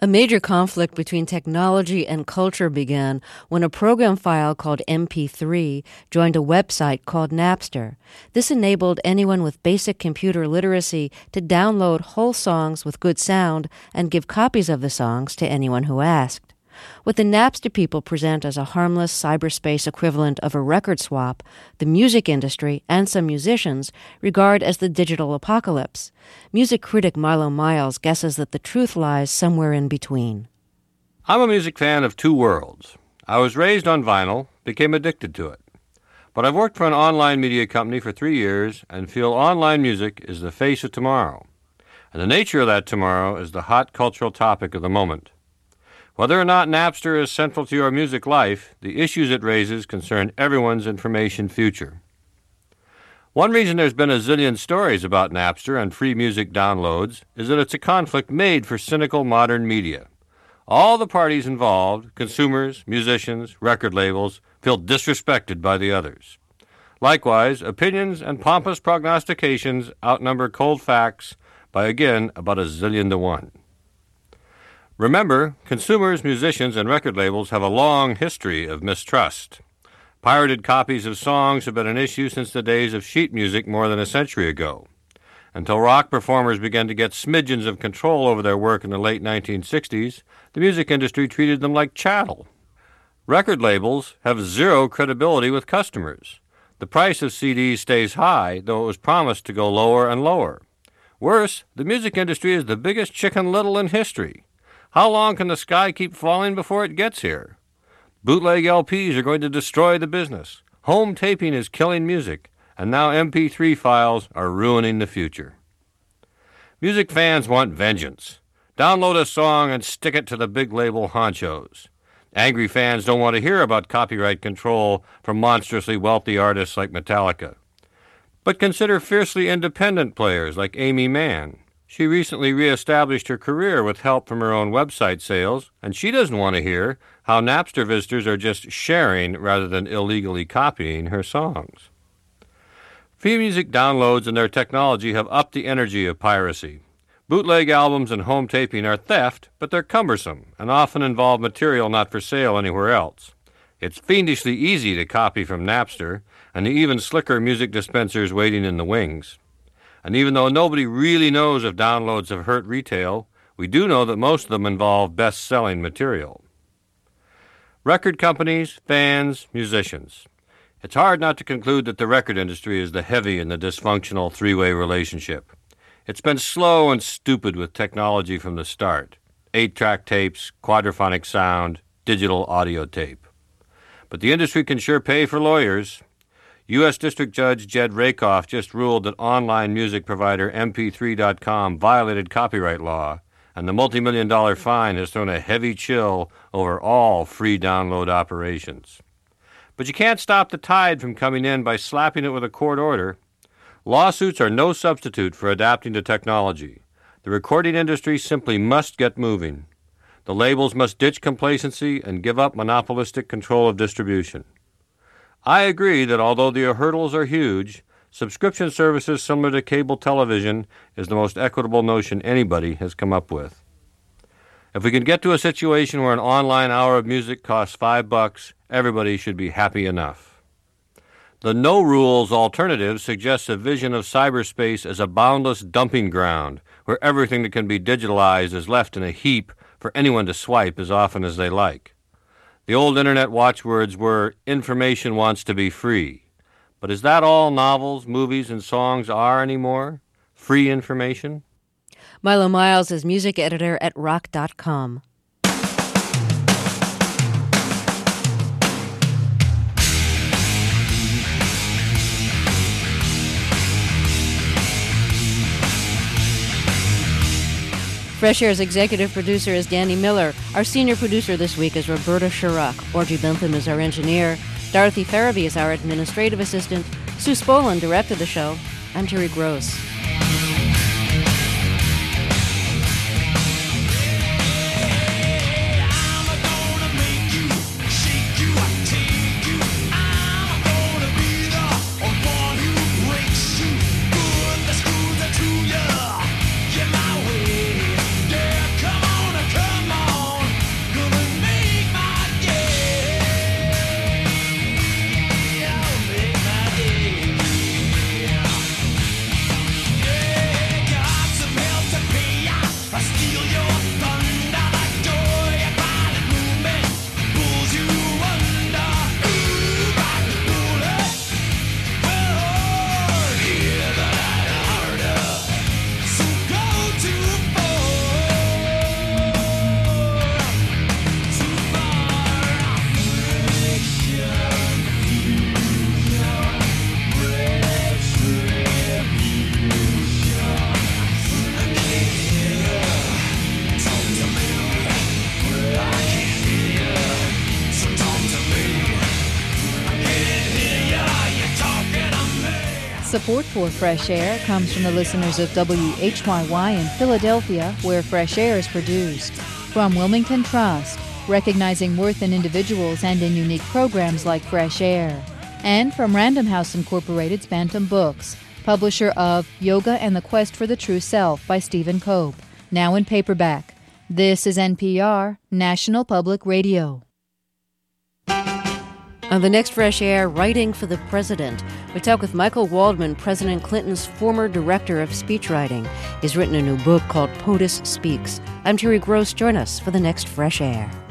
A major conflict between technology and culture began when a program file called MP3 joined a website called Napster. This enabled anyone with basic computer literacy to download whole songs with good sound and give copies of the songs to anyone who asked. What the Napster people present as a harmless cyberspace equivalent of a record swap, the music industry and some musicians regard as the digital apocalypse. Music critic Milo Miles guesses that the truth lies somewhere in between. I'm a music fan of two worlds. I was raised on vinyl, became addicted to it. But I've worked for an online media company for 3 years and feel online music is the face of tomorrow. And the nature of that tomorrow is the hot cultural topic of the moment. Whether or not Napster is central to your music life, the issues it raises concern everyone's information future. One reason there's been a zillion stories about Napster and free music downloads is that it's a conflict made for cynical modern media. All the parties involved, consumers, musicians, record labels, feel disrespected by the others. Likewise, opinions and pompous prognostications outnumber cold facts by, again, about a zillion to one. Remember, consumers, musicians, and record labels have a long history of mistrust. Pirated copies of songs have been an issue since the days of sheet music more than a century ago. Until rock performers began to get smidgens of control over their work in the late 1960s, the music industry treated them like chattel. Record labels have zero credibility with customers. The price of CDs stays high, though it was promised to go lower and lower. Worse, the music industry is the biggest Chicken Little in history. How long can the sky keep falling before it gets here? Bootleg LPs are going to destroy the business. Home taping is killing music, and now MP3 files are ruining the future. Music fans want vengeance. Download a song and stick it to the big label honchos. Angry fans don't want to hear about copyright control from monstrously wealthy artists like Metallica. But consider fiercely independent players like Amy Mann. She recently reestablished her career with help from her own website sales, and she doesn't want to hear how Napster visitors are just sharing rather than illegally copying her songs. Free music downloads and their technology have upped the energy of piracy. Bootleg albums and home taping are theft, but they're cumbersome and often involve material not for sale anywhere else. It's fiendishly easy to copy from Napster, and the even slicker music dispensers waiting in the wings. And even though nobody really knows if downloads have hurt retail, we do know that most of them involve best-selling material. Record companies, fans, musicians. It's hard not to conclude that the record industry is the heavy in the dysfunctional three-way relationship. It's been slow and stupid with technology from the start. 8-track tapes, quadraphonic sound, digital audio tape. But the industry can sure pay for lawyers. U.S. District Judge Jed Rakoff just ruled that online music provider MP3.com violated copyright law, and the multi-million-dollar fine has thrown a heavy chill over all free download operations. But you can't stop the tide from coming in by slapping it with a court order. Lawsuits are no substitute for adapting to technology. The recording industry simply must get moving. The labels must ditch complacency and give up monopolistic control of distribution. I agree that although the hurdles are huge, subscription services similar to cable television is the most equitable notion anybody has come up with. If we can get to a situation where an online hour of music costs $5, everybody should be happy enough. The no-rules alternative suggests a vision of cyberspace as a boundless dumping ground where everything that can be digitalized is left in a heap for anyone to swipe as often as they like. The old internet watchwords were, information wants to be free. But is that all novels, movies, and songs are anymore? Free information? Milo Miles is music editor at rock.com. Fresh Air's executive producer is Danny Miller. Our senior producer this week is Roberta Sharrock. Orgy Bentham is our engineer. Dorothy Farabee is our administrative assistant. Sue Spolin directed the show. I'm Terry Gross. Come on, Support for Fresh Air comes from the listeners of WHYY in Philadelphia, where Fresh Air is produced. From Wilmington Trust, recognizing worth in individuals and in unique programs like Fresh Air. And from Random House Incorporated's Bantam Books, publisher of Yoga and the Quest for the True Self by Stephen Cope, now in paperback. This is NPR, National Public Radio. On the next Fresh Air, Writing for the President, we talk with Michael Waldman, President Clinton's former director of speechwriting. He's written a new book called POTUS Speaks. I'm Terry Gross. Join us for the next Fresh Air.